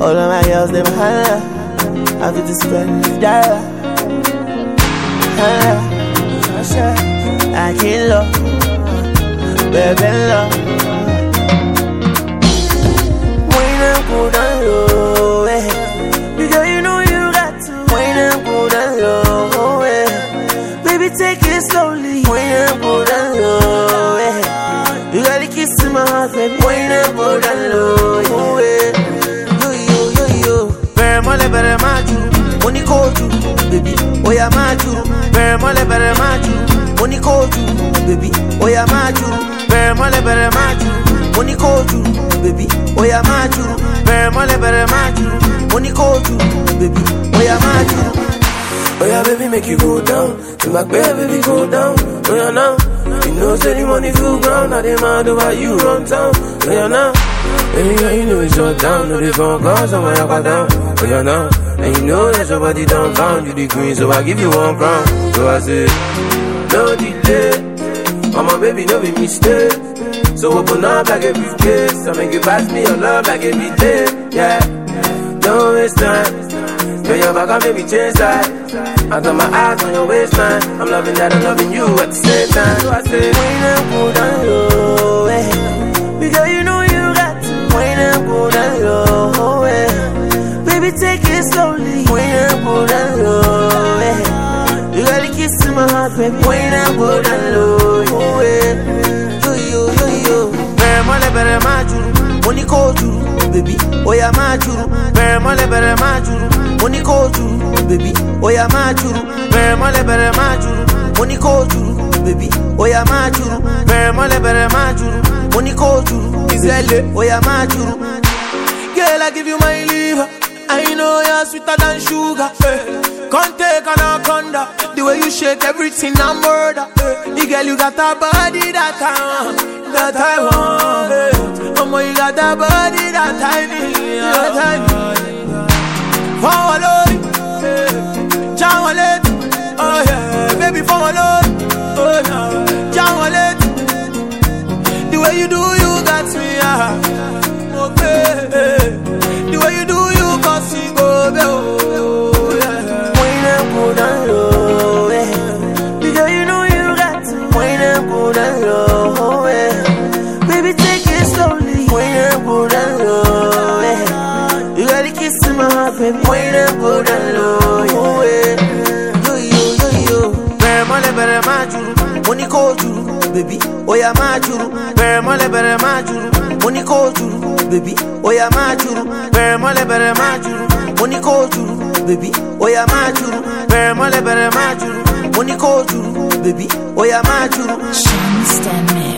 All of my girls, them holla. I fit to spend dollar. Holla. I can't love, baby love. When I go down low, eh. Because you know you got to. When I go down low, eh. Baby, take it slowly. When I go down low, eh. You gotta kiss in my heart, baby. When I go down low, eh. Yo. Very mole, very maju. Money called you, baby. Oh yeah, maju. Very mole, very maju. Money called you, baby. Oh yeah, maju. Very mole, very maju. Money called you, baby. Oh yeah, maju. Very mole, very maju. Money called you, baby. Oh yeah, maju. Oh yeah, baby, make you go down. To my bed, baby, go down. Oh yeah, now. You know, say the money full ground. Now they mad over you run town. Oh yeah, now. Baby, girl, you know it's shut down. No, they phone calls, so I got down. Oh yeah, now. And you know that your body down found. You the queen, so I give you 1 crown. So I say, no delay. Mama, baby, no be mistake. So open up like a briefcase. I make you pass me your love like every day. Yeah, don't waste time. Girl, your back and maybe change side. I got my eyes on your waistline. I'm loving that, I'm loving you at the same time. So I say, when I go down low, eh. Because you know you got to. When I go down low, eh. Baby, take it slowly. When I go down low, eh. You gotta kiss in my heart, baby. When I go down low, eh. Yo. Very mole, very maju. Money called you, baby. Oh yeah, maju. Very mole, very maju. Money called you, baby. Oh yeah, maju. Very mole, very maju. Money called you, baby. Oh yeah, maju. Very mole, very maju. Money called you, baby. Oh yeah, maju. Girl, I give you my liver. I know you're sweeter than sugar. Can't take anaconda. The way you shake everything, I'm murder. The girl, you got a body that I want. Mama, you got a body that I need. Follow it, oh yeah, baby, follow it, oh no, the way you do, you got me, okay. The way you do, you got me, go, yeah. When I go down low, eh. Because you know you got to. When I go down low, eh. Baby, take it slowly. When I go down low, eh. You gotta kiss in my heart, baby. When I go down low, eh. Yo. Very mole, very maju. Money called you, baby. Oh yeah, maju. Very mole, very maju. Money called you, baby. Oh yeah, maju. Very mole, very maju. Money called you, baby. Oh yeah, maju. Very mole, very maju. Money called you, baby. Oh yeah, maju. Sean Stanley.